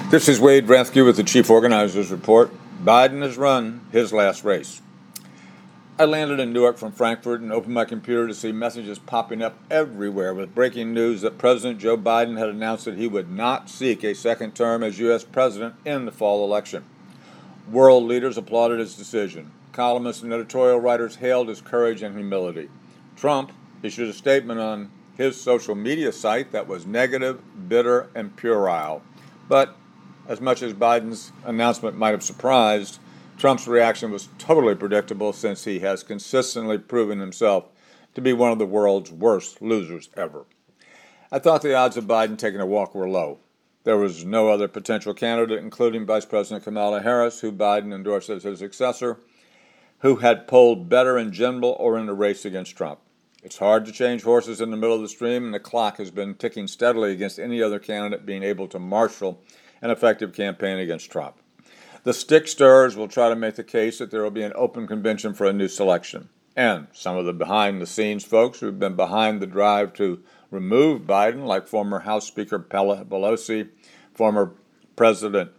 This is Wade Rathke with the Chief Organizers Report. Biden has run his last race. I landed in Newark from Frankfurt and opened my computer to see messages popping up everywhere with breaking news that President Joe Biden had announced that he would not seek a second term as U.S. president in the fall election. World leaders applauded his decision. Columnists and editorial writers hailed his courage and humility. Trump issued a statement on his social media site that was negative, bitter, and puerile. But as much as Biden's announcement might have surprised, Trump's reaction was totally predictable since he has consistently proven himself to be one of the world's worst losers ever. I thought the odds of Biden taking a walk were low. There was no other potential candidate, including Vice President Kamala Harris, who Biden endorsed as his successor, who had polled better in general or in a race against Trump. It's hard to change horses in the middle of the stream, and the clock has been ticking steadily against any other candidate being able to marshal an effective campaign against Trump. The stick stirrers will try to make the case that there will be an open convention for a new selection. And some of the behind-the-scenes folks who've been behind the drive to remove Biden, like former House Speaker Pelosi, former President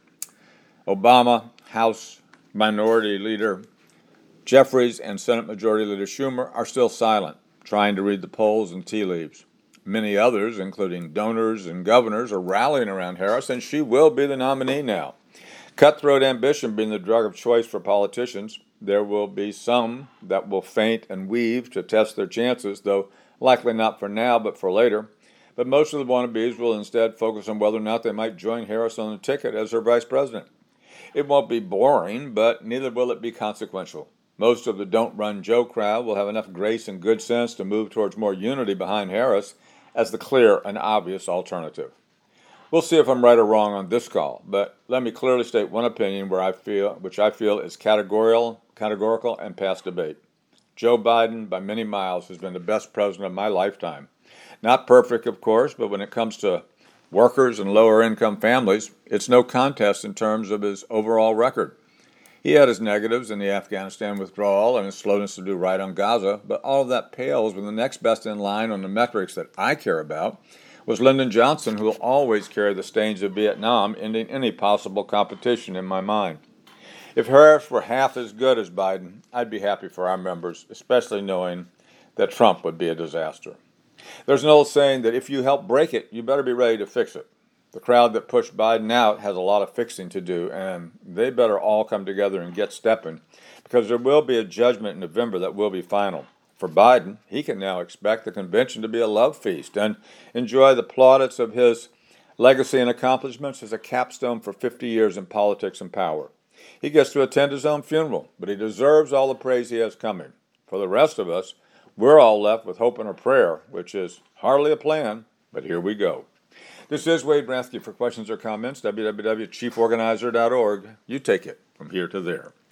Obama, House Minority Leader Jeffries, and Senate Majority Leader Schumer, are still silent, trying to read the polls and tea leaves. Many others, including donors and governors, are rallying around Harris, and she will be the nominee now. Cutthroat ambition being the drug of choice for politicians, there will be some that will feint and weave to test their chances, though likely not for now but for later. But most of the wannabes will instead focus on whether or not they might join Harris on the ticket as her vice president. It won't be boring, but neither will it be consequential. Most of the Don't Run Joe crowd will have enough grace and good sense to move towards more unity behind Harris as the clear and obvious alternative. We'll see if I'm right or wrong on this call, but let me clearly state one opinion which I feel is categorical and past debate. Joe Biden, by many miles, has been the best president of my lifetime. Not perfect, of course, but when it comes to workers and lower-income families, it's no contest in terms of his overall record. He had his negatives in the Afghanistan withdrawal and his slowness to do right on Gaza, but all of that pales when the next best in line on the metrics that I care about was Lyndon Johnson, who will always carry the stains of Vietnam, ending any possible competition in my mind. If Harris were half as good as Biden, I'd be happy for our members, especially knowing that Trump would be a disaster. There's an old saying that if you help break it, you better be ready to fix it. The crowd that pushed Biden out has a lot of fixing to do, and they better all come together and get stepping, because there will be a judgment in November that will be final. For Biden, he can now expect the convention to be a love feast and enjoy the plaudits of his legacy and accomplishments as a capstone for 50 years in politics and power. He gets to attend his own funeral, but he deserves all the praise he has coming. For the rest of us, we're all left with hope and a prayer, which is hardly a plan, but here we go. This is Wade Rathke. For questions or comments, www.chieforganizer.org. You take it from here to there.